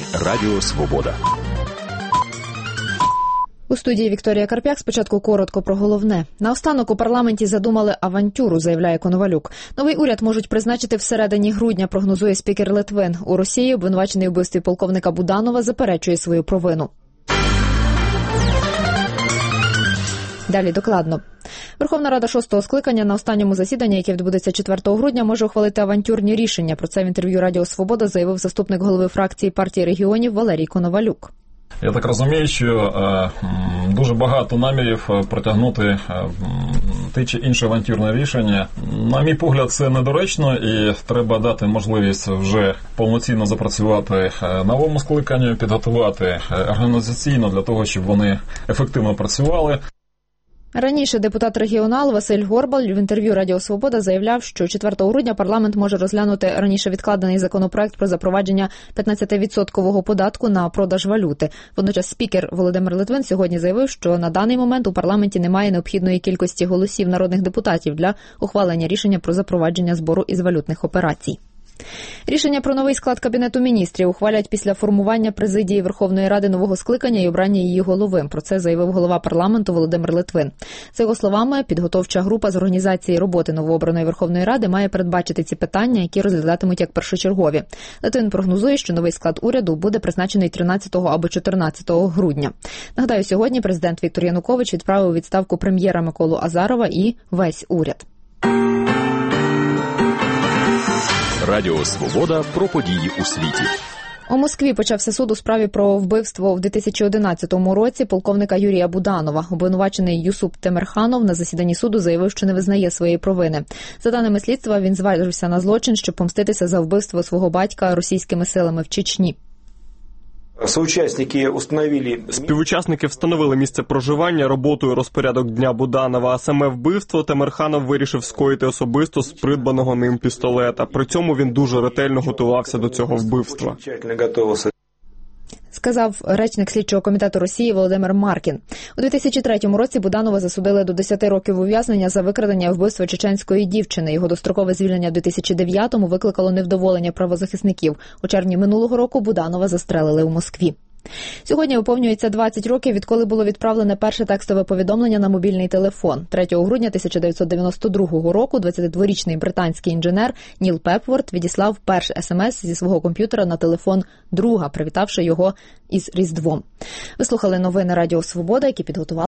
Радіо Свобода. У студії Вікторія Карп'як. Спочатку коротко про головне. Наостанок у парламенті задумали авантюру, заявляє Коновалюк. Новий уряд можуть призначити всередині грудня, прогнозує спікер Литвин. У Росії обвинувачений у вбивстві полковника Буданова заперечує свою провину. Далі докладно. Верховна Рада 6-го скликання на останньому засіданні, яке відбудеться 4 грудня, може ухвалити авантюрні рішення. Про це в інтерв'ю Радіо Свобода заявив заступник голови фракції партії регіонів Валерій Коновалюк. Я так розумію, що дуже багато намірів протягнути те чи інше авантюрне рішення. На мій погляд, це недоречно і треба дати можливість вже повноцінно запрацювати новому скликанню, підготувати організаційно для того, щоб вони ефективно працювали. Раніше депутат-регіонал Василь Горбаль в інтерв'ю Радіо Свобода заявляв, що 4 грудня парламент може розглянути раніше відкладений законопроект про запровадження 15% податку на продаж валюти. Водночас спікер Володимир Литвин сьогодні заявив, що на даний момент у парламенті немає необхідної кількості голосів народних депутатів для ухвалення рішення про запровадження збору із валютних операцій. Рішення про новий склад Кабінету міністрів ухвалять після формування президії Верховної Ради нового скликання і обрання її голови. Про це заявив голова парламенту Володимир Литвин. За його словами, підготовча група з організації роботи новообраної Верховної Ради має передбачити ці питання, які розглядатимуть як першочергові. Литвин прогнозує, що новий склад уряду буде призначений 13 або 14 грудня. Нагадаю, сьогодні президент Віктор Янукович відправив у відставку прем'єра Миколу Азарова і весь уряд. Радіо Свобода про події у світі. У Москві почався суд у справі про вбивство в 2011 році полковника Юрія Буданова. Обвинувачений Юсуп Темирханов на засіданні суду заявив, що не визнає своєї провини. За даними слідства, він зважився на злочин, щоб помститися за вбивство свого батька російськими силами в Чечні. Співучасники встановили місце проживання, роботу і розпорядок дня Буданова, а саме вбивство Темирханов вирішив скоїти особисто з придбаного ним пістолета. При цьому він дуже ретельно готувався до цього вбивства. Сказав речник слідчого комітету Росії Володимир Маркін. У 2003 році Буданова засудили до 10 років ув'язнення за викрадення і вбивство чеченської дівчини. Його дострокове звільнення в 2009-му викликало невдоволення правозахисників. У червні минулого року Буданова застрелили у Москві. Сьогодні виповнюється 20 років, відколи було відправлене перше текстове повідомлення на мобільний телефон. 3 грудня 1992 року 22-річний британський інженер Ніл Пепворд відіслав перший СМС зі свого комп'ютера на телефон друга, привітавши його із Різдвом. Ви слухали новини Радіо Свобода, які підготували